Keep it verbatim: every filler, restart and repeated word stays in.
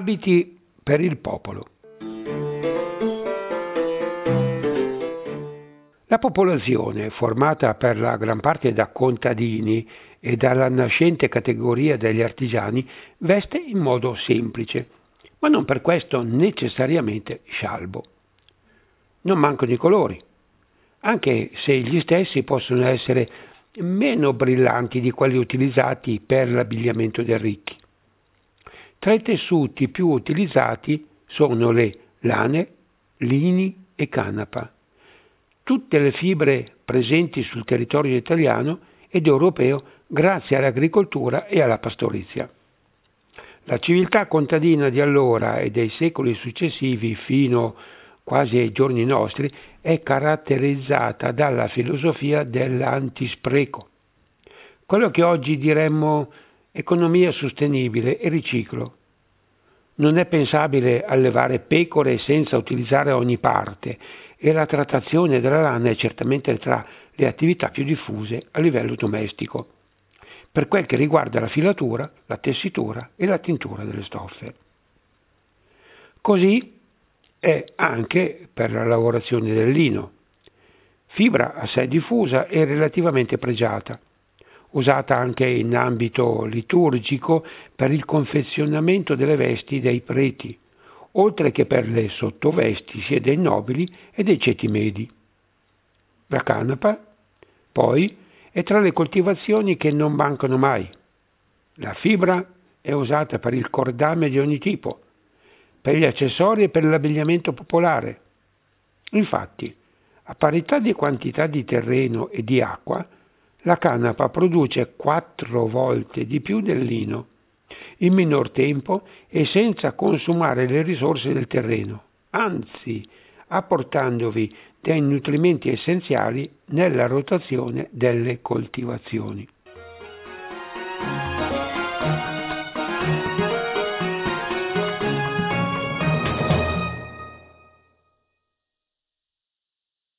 Abiti per il popolo. La popolazione, formata per la gran parte da contadini e dalla nascente categoria degli artigiani, veste in modo semplice, ma non per questo necessariamente scialbo. Non mancano i colori, anche se gli stessi possono essere meno brillanti di quelli utilizzati per l'abbigliamento dei ricchi. Tra i tessuti più utilizzati sono le lane, lini e canapa, tutte le fibre presenti sul territorio italiano ed europeo grazie all'agricoltura e alla pastorizia. La civiltà contadina di allora e dei secoli successivi fino quasi ai giorni nostri è caratterizzata dalla filosofia dell'antispreco, quello che oggi diremmo economia sostenibile e riciclo. Non è pensabile allevare pecore senza utilizzare ogni parte e la trattazione della lana è certamente tra le attività più diffuse a livello domestico, per quel che riguarda la filatura, la tessitura e la tintura delle stoffe. Così è anche per la lavorazione del lino, fibra assai diffusa e relativamente pregiata, usata anche in ambito liturgico per il confezionamento delle vesti dei preti, oltre che per le sottovesti sia dei nobili e dei ceti medi. La canapa, poi, è tra le coltivazioni che non mancano mai. La fibra è usata per il cordame di ogni tipo, per gli accessori e per l'abbigliamento popolare. Infatti, a parità di quantità di terreno e di acqua, la canapa produce quattro volte di più del lino, in minor tempo e senza consumare le risorse del terreno, anzi apportandovi dei nutrimenti essenziali nella rotazione delle coltivazioni.